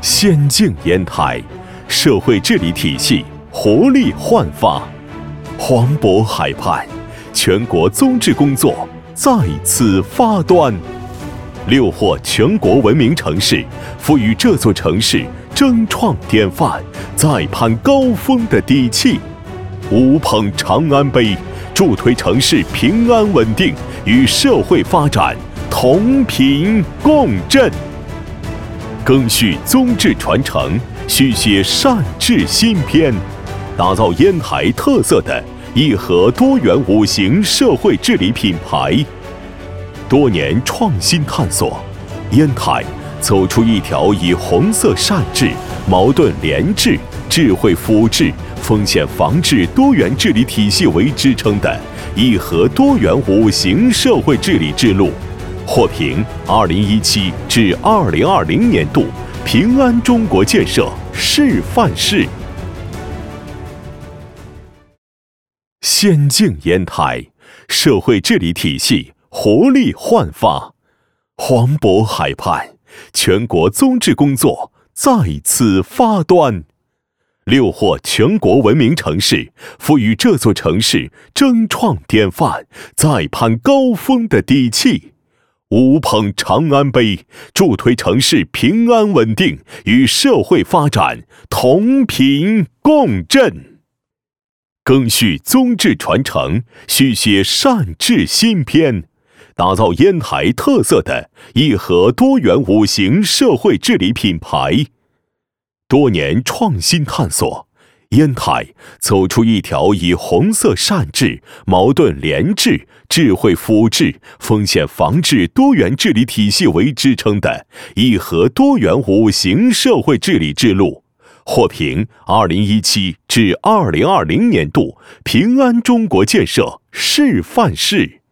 先进烟台，社会治理体系活力焕发。黄渤海畔，全国综治工作再次发端。6获全国文明城市，赋予这座城市争创典范、再攀高峰的底气。5捧长安杯，助推城市平安稳定与社会发展同频共振。赓续宗治传承，续写善治新篇，打造烟台特色的义和多元5型社会治理品牌。多年创新探索，烟台走出一条以红色善治、矛盾联治、智慧辅治、风险防治多元治理体系为支撑的义和多元5型社会治理之路，获评2017至2020年度平安中国建设示范市。先进烟台，社会治理体系活力焕发。黄渤海畔，全国综治工作再次发端。6获全国文明城市，赋予这座城市争创典范、再攀高峰的底气。5捧长安杯，助推城市平安稳定与社会发展同频共振。赓续宗治传承，续写善治新篇，打造烟台特色的义和多元5型社会治理品牌。多年创新探索，烟台走出一条以红色善治、矛盾联治、智慧辅治、风险防治多元治理体系为支撑的义和多元5型社会治理之路，获评2017至2020年度平安中国建设示范市。